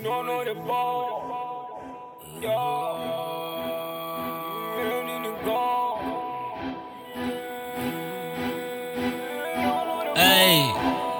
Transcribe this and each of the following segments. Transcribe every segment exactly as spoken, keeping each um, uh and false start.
don't know the ball. Yeah. You don't need to go. Hey.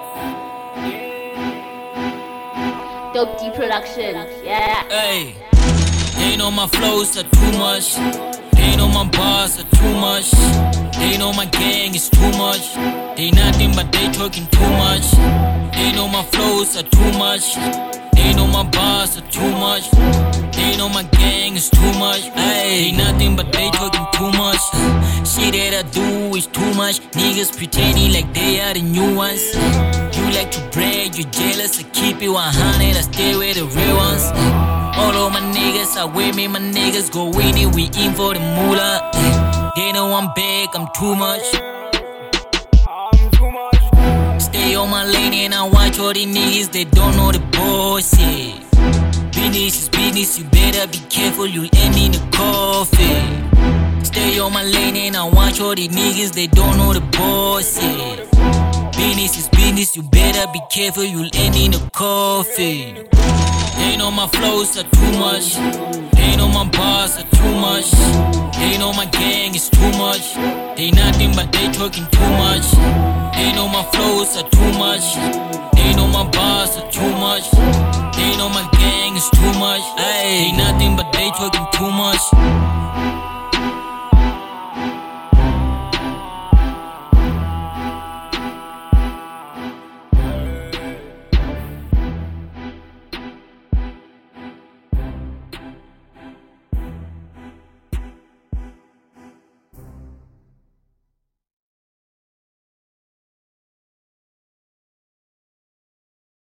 Dope D Production, yeah. Hey. They know my flows are too much. They know my bars are too much. They know my gang is too much. They nothing but they talking too much. They know my flows are too much. They know my bars are too much. They know my gang is too much. Ay, nothing but they talking too much. Shit that I do is too much. Niggas pretending like they are the new ones. You like to brag, you jealous. I keep it one hundred, I stay with the real ones. All of my niggas are with me, my niggas go in it, we in for the moolah. They know I'm back, I'm too much. I'm too much. Stay on my lane and I watch all these niggas, they don't know the bullshit. Business is business, you better be careful, you'll end in a coffin. Stay on my lane and I watch all these niggas, they don't know the bullshit. Business is business, you better be careful, you'll end in a coffin. They know my flows are too much. They know my bars are too much. They know my gang is too much. They nothing but they talking too much. They know my flows are too much. They know my bars are too much. They know my gang is too much. Ay, they nothing but they talking too much.